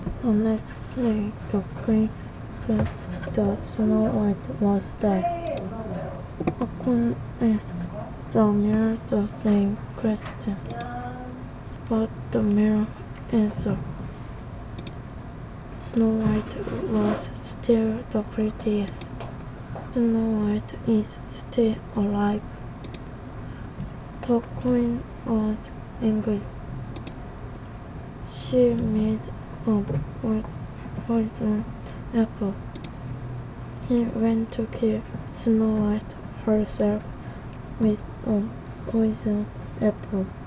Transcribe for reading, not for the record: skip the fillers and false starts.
The next day, the queen found that Snow White was dead. The queen asked the mirror the same question, but the mirror answered Snow White was still the prettiest. Snow White is still alive. The queen was angry. She made a poison apple. He went to kill Snow White herself with a poisoned apple.